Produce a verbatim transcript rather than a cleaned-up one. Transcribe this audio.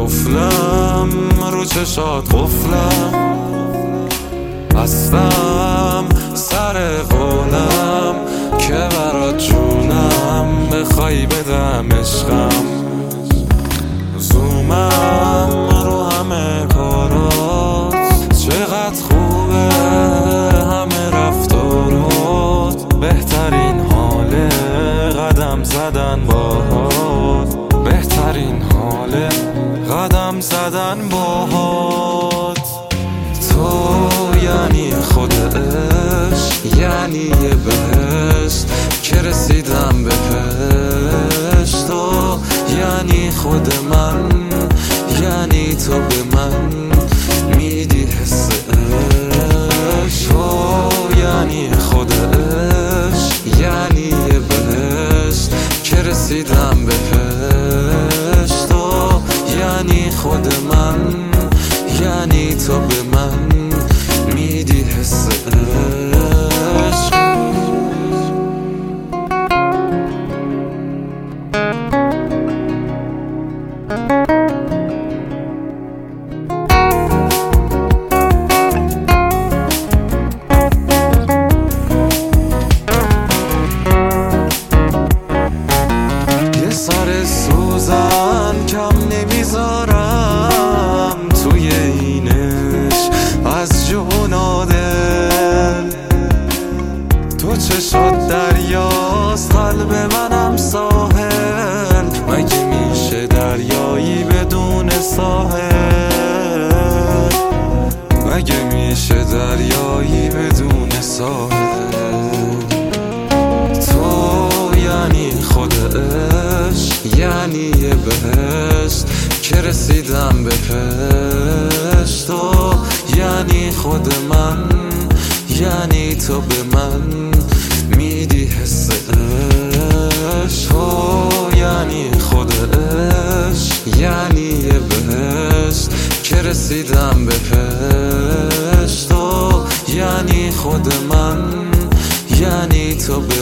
قفلم رو چشات قفلم بستم سر قولم که برات جونم بخوای بدم عشقم زومم رو همه کارات چقدر خوبه همه رفتارات بهترین حاله قدم زدن باهات بهترین حاله قدم زدن باهات تو یعنی خود عشق یعنی یه بهشت که رسیدم به پشت تو یعنی خود من یعنی تو به من میدی حس عشق تو یعنی خود عشق یعنی یه بهشت که رسیدم به پشت تو یعنی خود من یعنی تو به من میدی حس عشق یه سر سوزن کم نمیذارم توی اینش از جون و دل تو چشات دریاست قلب منم ساحل مگه میشه دریایی بدون ساحل مگه میشه دریایی بدون ساحل تو یعنی خود عشق یعنی یه بهشت که رسیدم به پشت تو یعنی خود من یعنی تو به من میدی حس عشق تو یعنی خود عشق یعنی یه بهشت که رسیدم به پشت تو یعنی خود من یعنی تو به